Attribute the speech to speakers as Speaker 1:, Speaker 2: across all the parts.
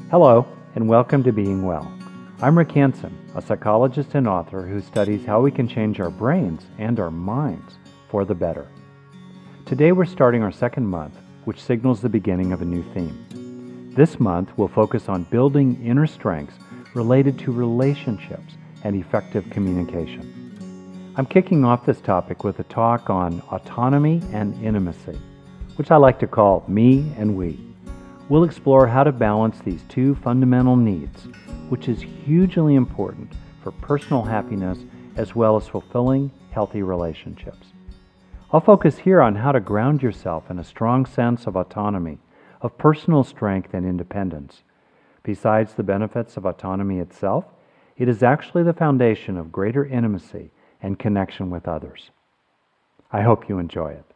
Speaker 1: Hello, and welcome to Being Well. I'm Rick Hansen, a psychologist and author who studies how we can change our brains and our minds for the better. Today we're starting our second month, which signals the beginning of a new theme. This month we'll focus on building inner strengths related to relationships and effective communication. I'm kicking off this topic with a talk on autonomy and intimacy, which I like to call me and we. We'll explore how to balance these two fundamental needs, which is hugely important for personal happiness as well as fulfilling healthy relationships. I'll focus here on how to ground yourself in a strong sense of autonomy, of personal strength and independence. Besides the benefits of autonomy itself, it is actually the foundation of greater intimacy and connection with others. I hope you enjoy it.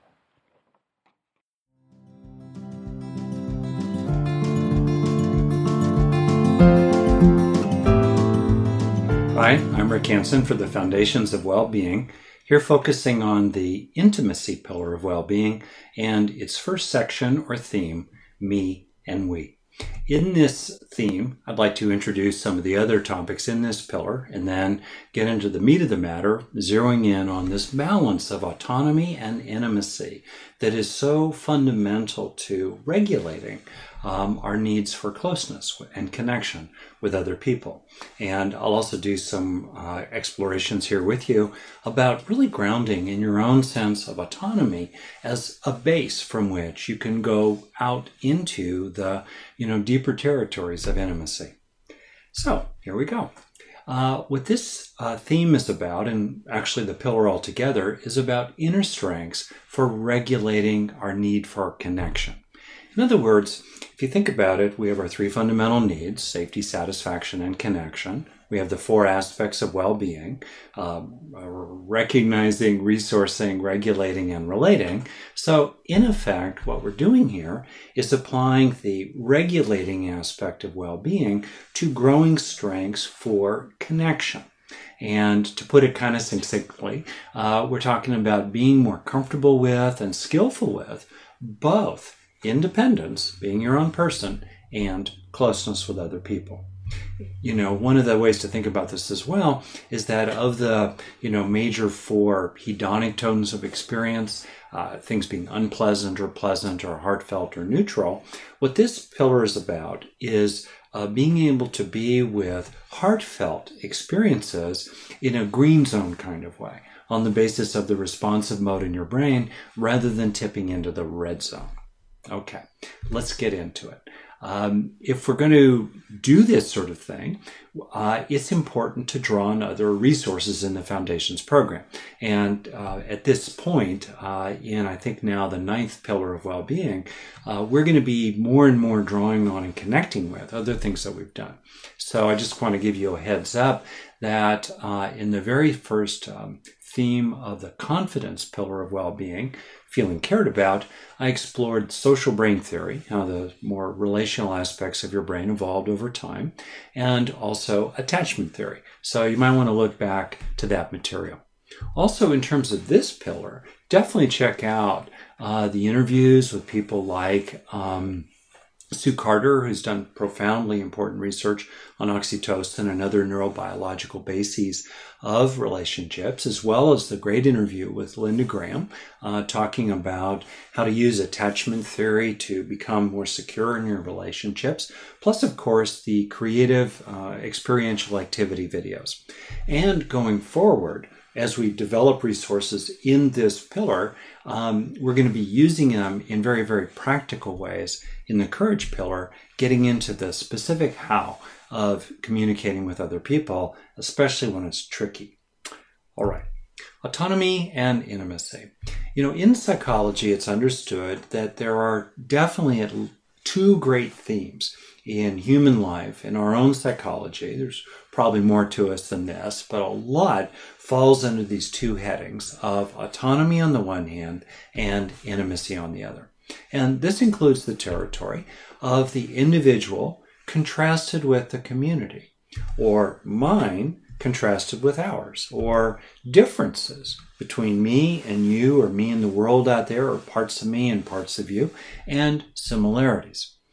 Speaker 1: Hi, I'm Rick Hansen for the Foundations of Well-Being, here focusing on the intimacy pillar of well-being and its first section or theme, me and we. In this theme, I'd like to introduce some of the other topics in this pillar and then get into the meat of the matter, zeroing in on this balance of autonomy and intimacy that is so fundamental to regulating our needs for closeness and connection with other people. And I'll also do some explorations here with you about really grounding in your own sense of autonomy as a base from which you can go out into the deeper territories of intimacy. So here we go. What this theme is about, and actually the pillar altogether, is about inner strengths for regulating our need for connection. In other words, if you think about it, we have our three fundamental needs: safety, satisfaction, and connection. We have the four aspects of well-being: recognizing, resourcing, regulating, and relating. So in effect, what we're doing here is applying the regulating aspect of well-being to growing strengths for connection. And to put it kind of succinctly, we're talking about being more comfortable with and skillful with both independence, being your own person, and closeness with other people. One of the ways to think about this as well is that of the, major four hedonic tones of experience, things being unpleasant or pleasant or heartfelt or neutral, what this pillar is about is being able to be with heartfelt experiences in a green zone kind of way, on the basis of the responsive mode in your brain, rather than tipping into the red zone. Okay, let's get into it. If we're going to do this sort of thing, it's important to draw on other resources in the Foundations program. And at this point, in I think now the 9th pillar of well-being, we're going to be more and more drawing on and connecting with other things that we've done. So I just want to give you a heads up that in the very first theme of the confidence pillar of well-being, feeling cared about, I explored social brain theory, how the more relational aspects of your brain evolved over time, and also attachment theory. So you might want to look back to that material. Also, in terms of this pillar, definitely check out the interviews with people like Sue Carter, who's done profoundly important research on oxytocin and other neurobiological bases of relationships, as well as the great interview with Linda Graham, talking about how to use attachment theory to become more secure in your relationships, plus, of course, the creative experiential activity videos. And going forward, as we develop resources in this pillar, we're going to be using them in very, very practical ways in the courage pillar, getting into the specific how of communicating with other people, especially when it's tricky. All right. Autonomy and intimacy. In psychology, it's understood that there are definitely two great themes in human life, in our own psychology. There's probably more to us than this, but a lot falls under these two headings of autonomy on the one hand and intimacy on the other. And this includes the territory of the individual contrasted with the community, or mine contrasted with ours, or differences between me and you, or me and the world out there, or parts of me and parts of you, and similarities.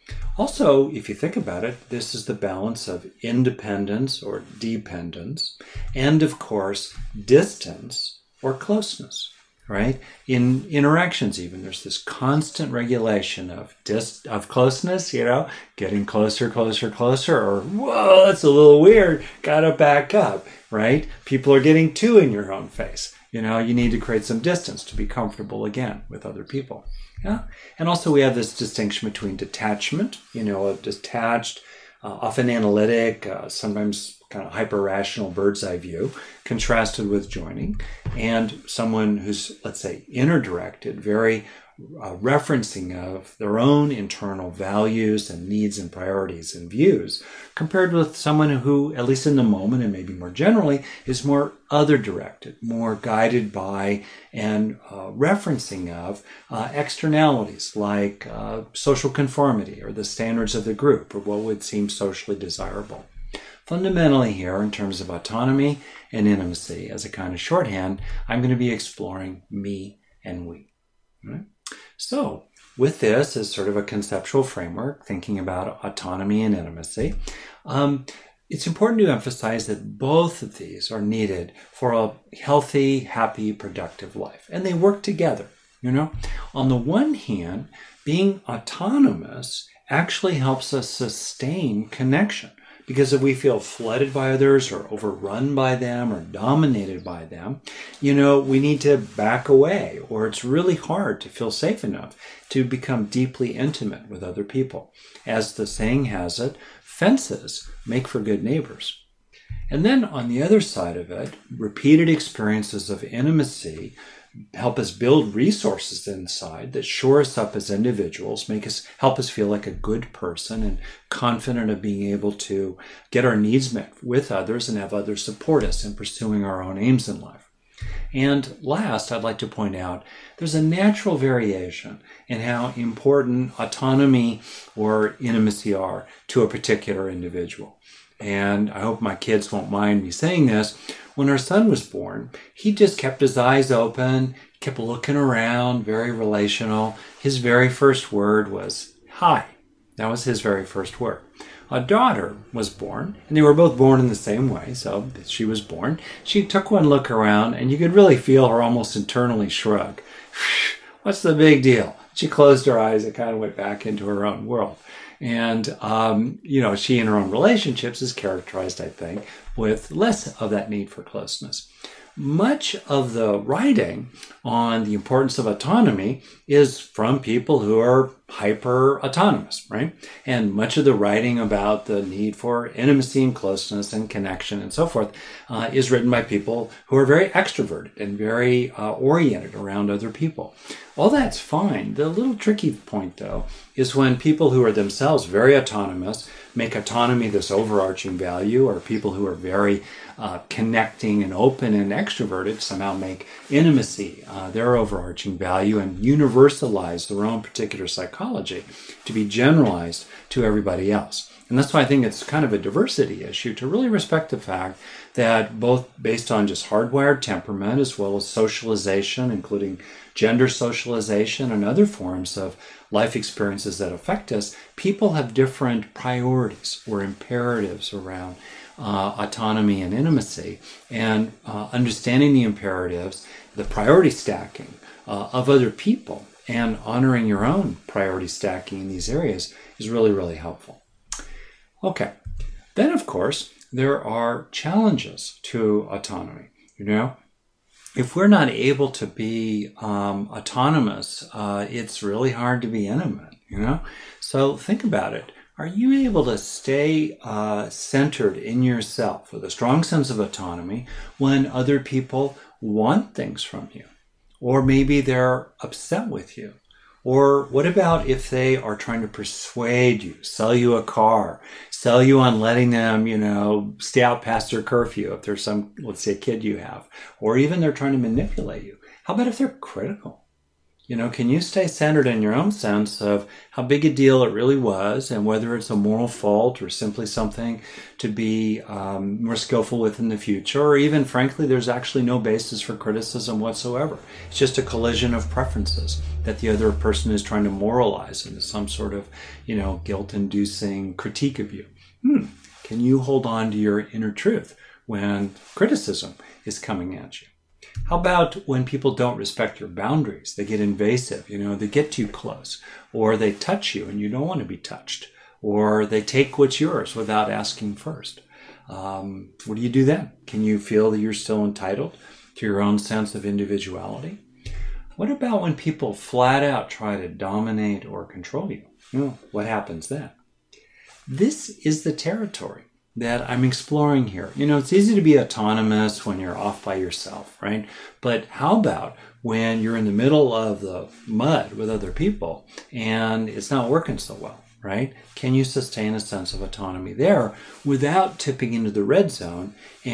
Speaker 1: Also, if you think about it, this is the balance of independence or dependence, and of course, distance or closeness, right? In interactions, even there's this constant regulation of closeness, getting closer, closer, closer, or whoa, that's a little weird, gotta back up, right? People are getting too in your own face. You need to create some distance to be comfortable again with other people. Yeah. And also we have this distinction between detachment, a detached, often analytic, sometimes kind of hyper-rational bird's eye view, contrasted with joining, and someone who's, let's say, inner-directed, very referencing of their own internal values and needs and priorities and views, compared with someone who, at least in the moment and maybe more generally, is more other-directed, more guided by and referencing of externalities like social conformity or the standards of the group or what would seem socially desirable. Fundamentally here, in terms of autonomy and intimacy, as a kind of shorthand, I'm going to be exploring me and we. Right? So, with this as sort of a conceptual framework, thinking about autonomy and intimacy, it's important to emphasize that both of these are needed for a healthy, happy, productive life. And they work together, On the one hand, being autonomous actually helps us sustain connection. Because if we feel flooded by others or overrun by them or dominated by them, we need to back away, or it's really hard to feel safe enough to become deeply intimate with other people. As the saying has it, fences make for good neighbors. And then on the other side of it, repeated experiences of intimacy help us build resources inside that shore us up as individuals, help us feel like a good person and confident of being able to get our needs met with others and have others support us in pursuing our own aims in life. And last, I'd like to point out there's a natural variation in how important autonomy or intimacy are to a particular individual. And I hope my kids won't mind me saying this. When our son was born, he just kept his eyes open, kept looking around, very relational. His very first word was hi. That was his very first word. A daughter was born, and they were both born in the same way. So she was born. She took one look around, and you could really feel her almost internally shrug. What's the big deal? She closed her eyes and kind of went back into her own world. And, she in her own relationships is characterized, I think, with less of that need for closeness. Much of the writing on the importance of autonomy is from people who are hyper-autonomous, right? And much of the writing about the need for intimacy and closeness and connection and so forth is written by people who are very extroverted and very oriented around other people. All that's fine. The little tricky point, though, is when people who are themselves very autonomous make autonomy this overarching value, or people who are very connecting and open and extroverted somehow make intimacy their overarching value and universalize their own particular psychology to be generalized to everybody else. And that's why I think it's kind of a diversity issue to really respect the fact that both based on just hardwired temperament as well as socialization, including gender socialization and other forms of life experiences that affect us, people have different priorities or imperatives around autonomy and intimacy. And understanding the imperatives, the priority stacking of other people, and honoring your own priority stacking in these areas is really, really helpful. Okay. Then, of course, there are challenges to autonomy. If we're not able to be autonomous, it's really hard to be intimate, So think about it. Are you able to stay centered in yourself with a strong sense of autonomy when other people want things from you? Or maybe they're upset with you? Or what about if they are trying to persuade you, sell you a car, sell you on letting them, stay out past their curfew if there's some, let's say, kid you have, or even they're trying to manipulate you? How about if they're critical? Can you stay centered in your own sense of how big a deal it really was and whether it's a moral fault or simply something to be more skillful with in the future, or even, frankly, there's actually no basis for criticism whatsoever. It's just a collision of preferences that the other person is trying to moralize into some sort of, guilt-inducing critique of you. Can you hold on to your inner truth when criticism is coming at you? How about when people don't respect your boundaries? They get invasive, they get too close, or they touch you and you don't want to be touched, or they take what's yours without asking first. What do you do then? Can you feel that you're still entitled to your own sense of individuality? What about when people flat out try to dominate or control you? What happens then? This is the territory that I'm exploring here. It's easy to be autonomous when you're off by yourself, right? But how about when you're in the middle of the mud with other people and it's not working so well, right? Can you sustain a sense of autonomy there without tipping into the red zone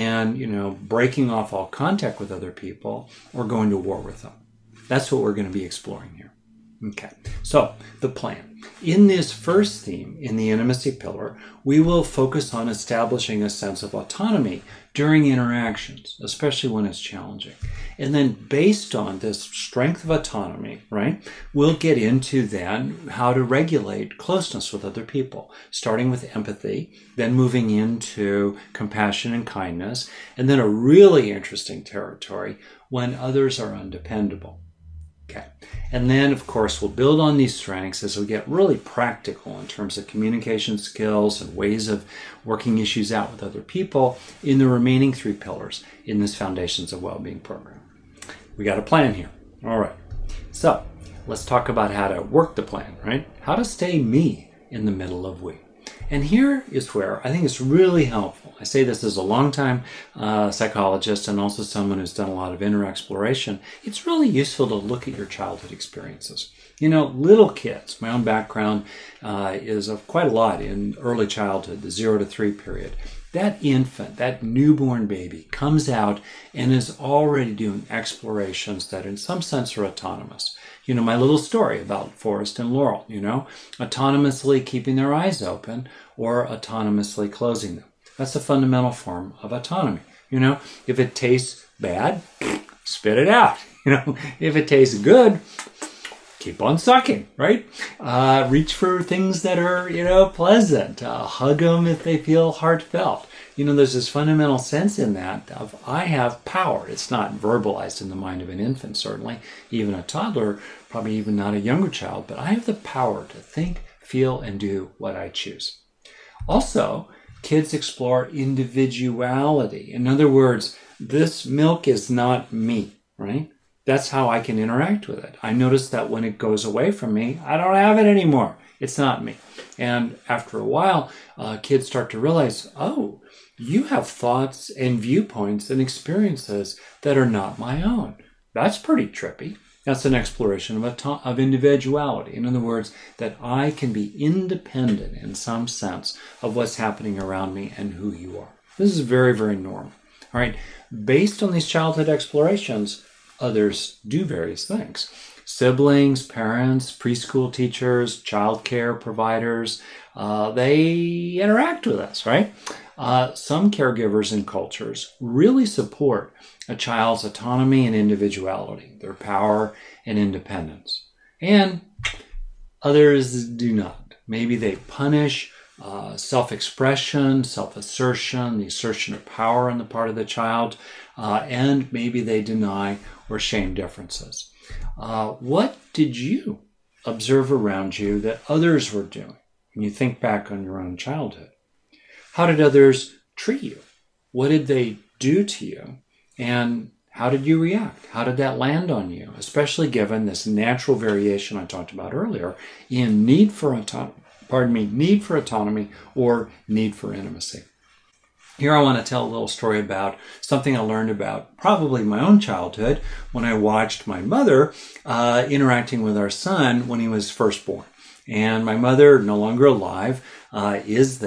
Speaker 1: and, breaking off all contact with other people or going to war with them? That's what we're going to be exploring here. Okay, so the plan. In this first theme, in the intimacy pillar, we will focus on establishing a sense of autonomy during interactions, especially when it's challenging. And then based on this strength of autonomy, right, we'll get into then how to regulate closeness with other people, starting with empathy, then moving into compassion and kindness, and then a really interesting territory when others are undependable. Okay. And then, of course, we'll build on these strengths as we get really practical in terms of communication skills and ways of working issues out with other people in the remaining 3 pillars in this Foundations of Wellbeing program. We got a plan here. All right. So let's talk about how to work the plan, right? How to stay me in the middle of we. And here is where I think it's really helpful. I say this as a longtime psychologist and also someone who's done a lot of inner exploration. It's really useful to look at your childhood experiences. Little kids, my own background is of quite a lot in early childhood, the 0 to 3 period. That infant, that newborn baby comes out and is already doing explorations that in some sense are autonomous. My little story about Forrest and Laurel, autonomously keeping their eyes open or autonomously closing them. That's a fundamental form of autonomy. If it tastes bad, spit it out. If it tastes good, keep on sucking, right? Reach for things that are, pleasant. Hug them if they feel heartfelt. There's this fundamental sense in that of I have power. It's not verbalized in the mind of an infant, certainly, even a toddler, probably even not a younger child, but I have the power to think, feel, and do what I choose. Also, kids explore individuality. In other words, this milk is not me, right? That's how I can interact with it. I notice that when it goes away from me, I don't have it anymore. It's not me. And after a while, kids start to realize, oh, you have thoughts and viewpoints and experiences that are not my own. That's pretty trippy. That's an exploration of individuality. In other words, that I can be independent in some sense of what's happening around me and who you are. This is very, very normal. All right. Based on these childhood explorations, others do various things. Siblings, parents, preschool teachers, childcare providers, they interact with us, right? Some caregivers and cultures really support a child's autonomy and individuality, their power and independence. And others do not. Maybe they punish self-expression, self-assertion, the assertion of power on the part of the child, and maybe they deny or shame differences. What did you observe around you that others were doing when you think back on your own childhood? How did others treat you? What did they do to you? And how did you react? How did that land on you? Especially given this natural variation I talked about earlier in need for autonomy or need for intimacy. Here I want to tell a little story about something I learned about probably my own childhood when I watched my mother interacting with our son when he was first born. And my mother, no longer alive, was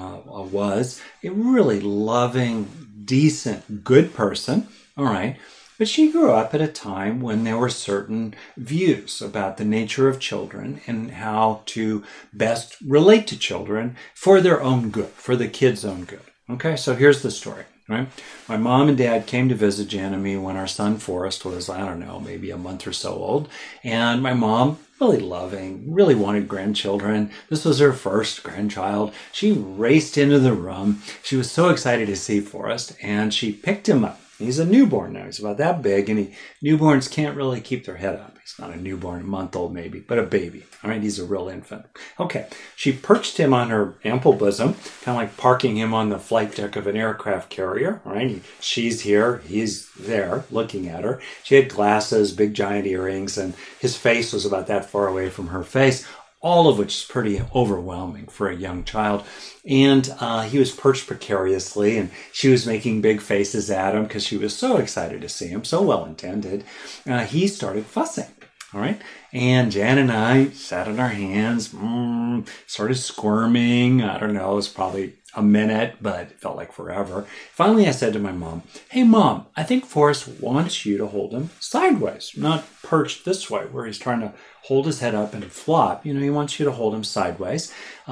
Speaker 1: a really loving, decent, good person, all right, But she grew up at a time when there were certain views about the nature of children and how to best relate to children for their own good, for the kids' own good. Okay, so here's the story, right? My mom and dad came to visit Jan and me when our son Forrest was, I don't know, maybe a month or so old. And my mom, really loving, really wanted grandchildren. This was her first grandchild. She raced into the room. She was so excited to see Forrest, and she picked him up. He's a newborn now. He's about that big, and newborns can't really keep their head up. He's not a newborn, a month old maybe, but a baby. All right, he's a real infant. Okay, she perched him on her ample bosom, kind of like parking him on the flight deck of an aircraft carrier. All right, she's here, he's there, looking at her. She had glasses, big giant earrings, and his face was about that far away from her face, all of which is pretty overwhelming for a young child. And he was perched precariously, and she was making big faces at him because she was so excited to see him, so well-intended. He started fussing, all right? And Jan and I sat on our hands, started squirming. I don't know, it was probably a minute, but it felt like forever. Finally, I said to my mom, "Hey, Mom, I think Forrest wants you to hold him sideways, not perched this way, where he's trying to hold his head up and flop. He wants you to hold him sideways."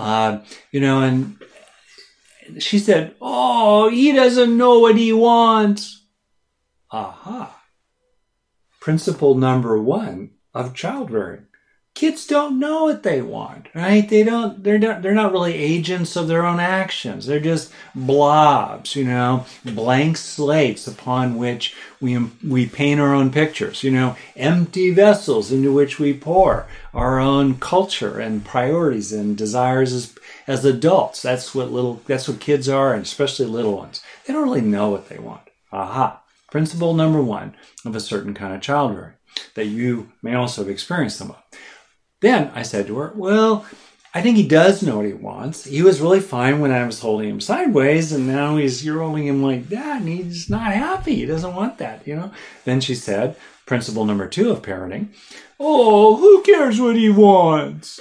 Speaker 1: And she said, "Oh, he doesn't know what he wants." Aha. Principle number 1 of child rearing. Kids don't know what they want, right? They're not really agents of their own actions. They're just blobs, blank slates upon which we paint our own pictures, empty vessels into which we pour our own culture and priorities and desires as adults. That's what kids are, and especially little ones. They don't really know what they want. Aha. Principle number 1 of a certain kind of child rearing that you may also have experienced some of. Then I said to her, "Well, I think he does know what he wants. He was really fine when I was holding him sideways, and now you're holding him like that, and he's not happy. He doesn't want that, Then she said, principle number 2 of parenting, "Oh, who cares what he wants?"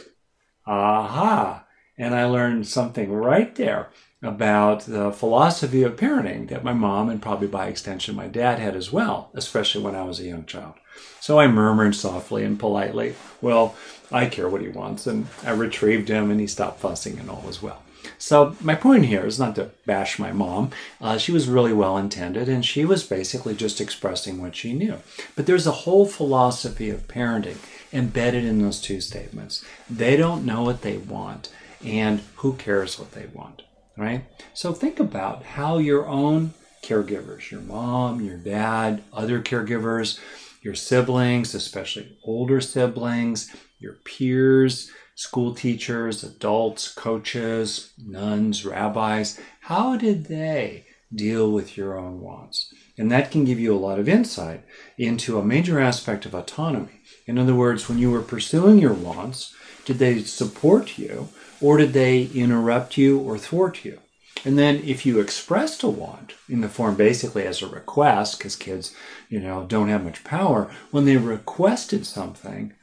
Speaker 1: Aha. And I learned something right there about the philosophy of parenting that my mom, and probably by extension my dad, had as well, especially when I was a young child. So I murmured softly and politely, "Well, I care what he wants," and I retrieved him, and he stopped fussing, and all was well. So my point here is not to bash my mom. She was really well-intended, and she was basically just expressing what she knew. But there's a whole philosophy of parenting embedded in those 2 statements. They don't know what they want, and who cares what they want, right? So think about how your own caregivers, your mom, your dad, other caregivers, your siblings, especially older siblings, your peers, school teachers, adults, coaches, nuns, rabbis, how did they deal with your own wants? And that can give you a lot of insight into a major aspect of autonomy. In other words, when you were pursuing your wants, did they support you, or did they interrupt you or thwart you? And then if you expressed a want in the form basically as a request, because kids, don't have much power, when you requested something,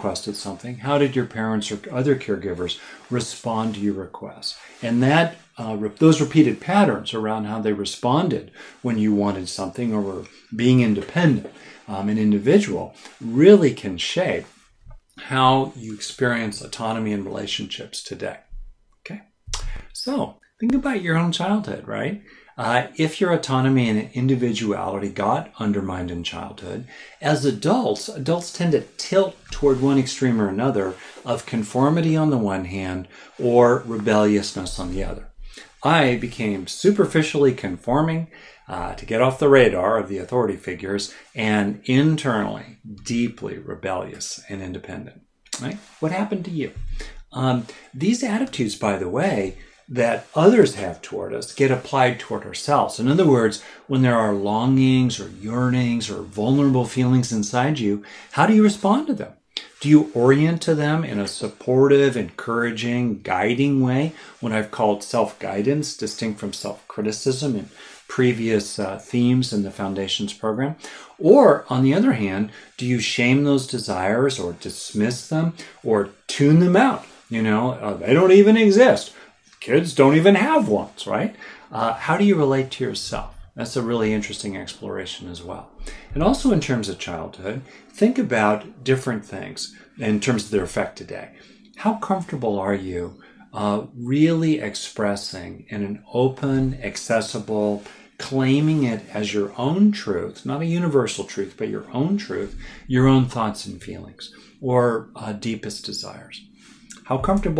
Speaker 1: how did your parents or other caregivers respond to your request? And that those repeated patterns around how they responded when you wanted something or were being independent, an individual, really can shape how you experience autonomy in relationships today. Okay? So think about your own childhood, right? If your autonomy and individuality got undermined in childhood, as adults tend to tilt toward one extreme or another of conformity on the one hand or rebelliousness on the other. I became superficially conforming to get off the radar of the authority figures, and internally deeply rebellious and independent. Right? What happened to you? These attitudes, by the way, that others have toward us get applied toward ourselves. In other words, when there are longings or yearnings or vulnerable feelings inside you, how do you respond to them? Do you orient to them in a supportive, encouraging, guiding way, what I've called self-guidance, distinct from self-criticism in previous themes in the Foundations program? Or, on the other hand, do you shame those desires or dismiss them or tune them out? They don't even exist. Kids don't even have wants, right? How do you relate to yourself? That's a really interesting exploration as well. And also in terms of childhood, think about different things in terms of their effect today. How comfortable are you really expressing in an open, accessible, claiming it as your own truth, not a universal truth, but your own truth, your own thoughts and feelings, or deepest desires? How comfortable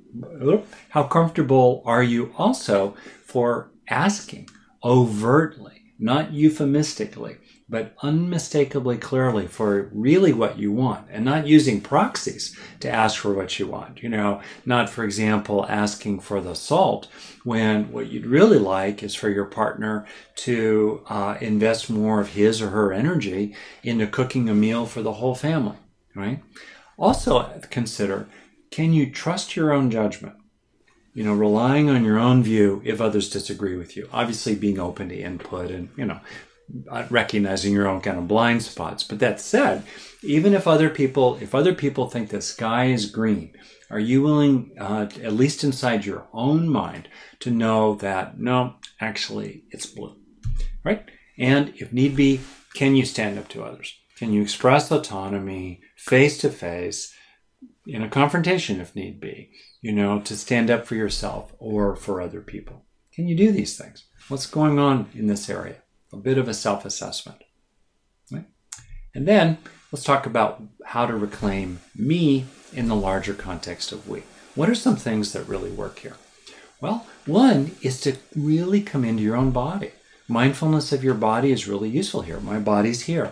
Speaker 1: are you also for asking overtly, not euphemistically, but unmistakably clearly for really what you want, and not using proxies to ask for what you want? Not, for example, asking for the salt when what you'd really like is for your partner to invest more of his or her energy into cooking a meal for the whole family, right? Also consider, can you trust your own judgment? Relying on your own view if others disagree with you. Obviously being open to input and, recognizing your own kind of blind spots. But that said, even if other people think the sky is green, are you willing, at least inside your own mind, to know that, no, actually it's blue, right? And if need be, can you stand up to others? Can you express autonomy face to face in a confrontation if need be, to stand up for yourself or for other people? Can you do these things? What's going on in this area? A bit of a self-assessment. Right? And then let's talk about how to reclaim me in the larger context of we. What are some things that really work here? Well, one is to really come into your own body. Mindfulness of your body is really useful here. My body's here.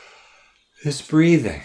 Speaker 1: This breathing.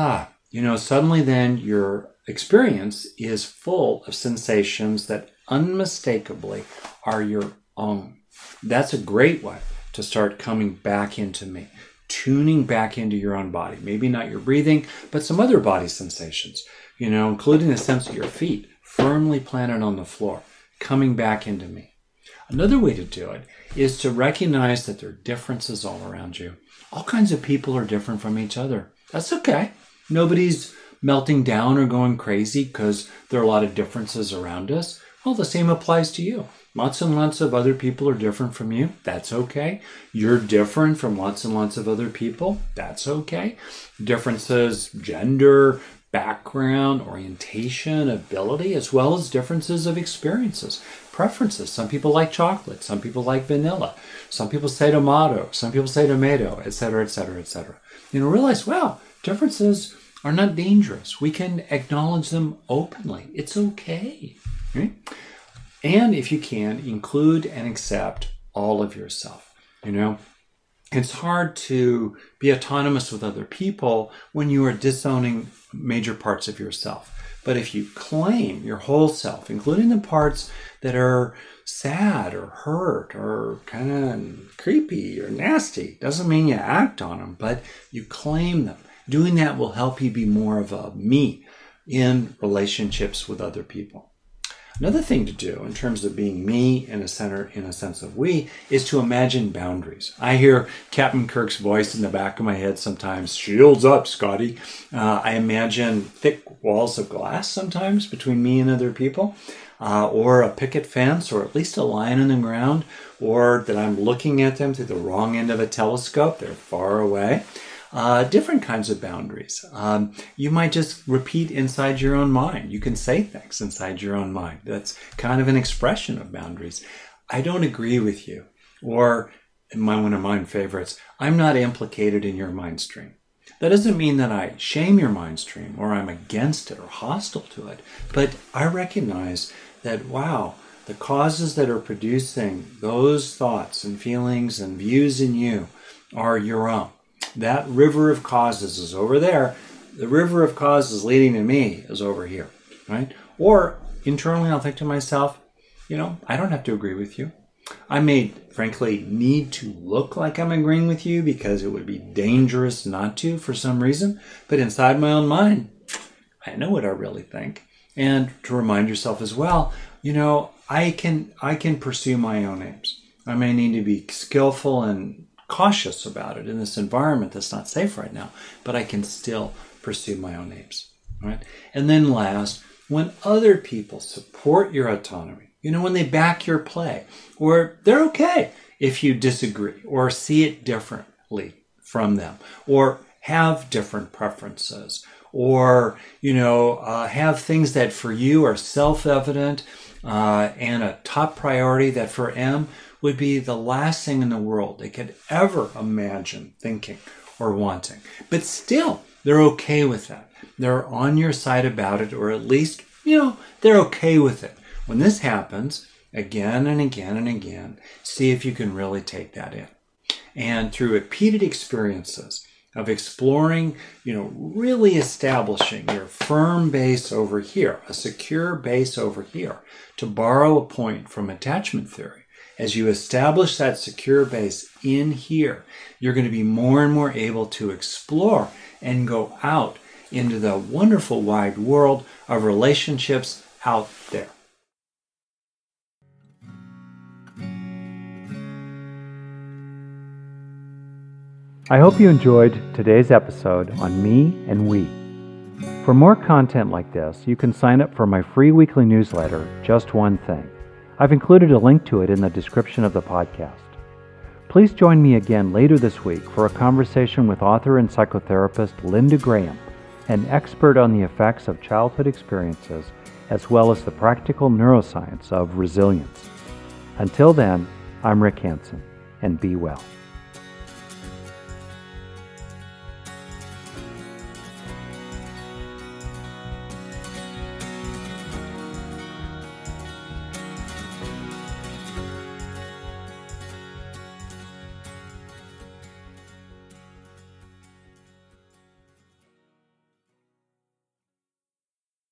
Speaker 1: Suddenly then your experience is full of sensations that unmistakably are your own. That's a great way to start coming back into me, tuning back into your own body. Maybe not your breathing, but some other body sensations, including the sense of your feet firmly planted on the floor, coming back into me. Another way to do it is to recognize that there are differences all around you. All kinds of people are different from each other. That's okay. Nobody's melting down or going crazy because there are a lot of differences around us. Well, the same applies to you. Lots and lots of other people are different from you. That's okay. You're different from lots and lots of other people. That's okay. Differences, gender, background, orientation, ability, as well as differences of experiences, preferences. Some people like chocolate. Some people like vanilla. Some people say tomato. Some people say tomato, etc., etc., etc. Realize, differences are not dangerous. We can acknowledge them openly. It's okay. Right? And if you can, include and accept all of yourself. It's hard to be autonomous with other people when you are disowning major parts of yourself. But if you claim your whole self, including the parts that are sad or hurt or kind of creepy or nasty, doesn't mean you act on them, but you claim them. Doing that will help you be more of a me in relationships with other people. Another thing to do in terms of being me in a sense of we is to imagine boundaries. I hear Captain Kirk's voice in the back of my head sometimes, shields up, Scotty. I imagine thick walls of glass sometimes between me and other people, or a picket fence, or at least a line on the ground, or that I'm looking at them through the wrong end of a telescope. They're far away. Different kinds of boundaries. You might just repeat inside your own mind. You can say things inside your own mind. That's kind of an expression of boundaries. I don't agree with you. Or, one of my favorites, I'm not implicated in your mind stream. That doesn't mean that I shame your mind stream or I'm against it or hostile to it. But I recognize that, the causes that are producing those thoughts and feelings and views in you are your own. That river of causes is over there. The river of causes leading to me is over here, right? Or internally, I'll think to myself, I don't have to agree with you. I may, frankly, need to look like I'm agreeing with you because it would be dangerous not to for some reason. But inside my own mind, I know what I really think. And to remind yourself as well, I can pursue my own aims. I may need to be skillful and cautious about it in this environment that's not safe right now, but I can still pursue my own aims, right? And then last, when other people support your autonomy, when they back your play, or they're okay if you disagree or see it differently from them, or have different preferences, or have things that for you are self-evident and a top priority that for M would be the last thing in the world they could ever imagine thinking or wanting. But still, they're okay with that. They're on your side about it, or at least, they're okay with it. When this happens, again and again and again, see if you can really take that in. And through repeated experiences of exploring, really establishing your firm base over here, a secure base over here, to borrow a point from attachment theory. As you establish that secure base in here, you're going to be more and more able to explore and go out into the wonderful wide world of relationships out there.
Speaker 2: I hope you enjoyed today's episode on me and we. For more content like this, you can sign up for my free weekly newsletter, Just One Thing. I've included a link to it in the description of the podcast. Please join me again later this week for a conversation with author and psychotherapist Linda Graham, an expert on the effects of childhood experiences, as well as the practical neuroscience of resilience. Until then, I'm Rick Hansen, and be well.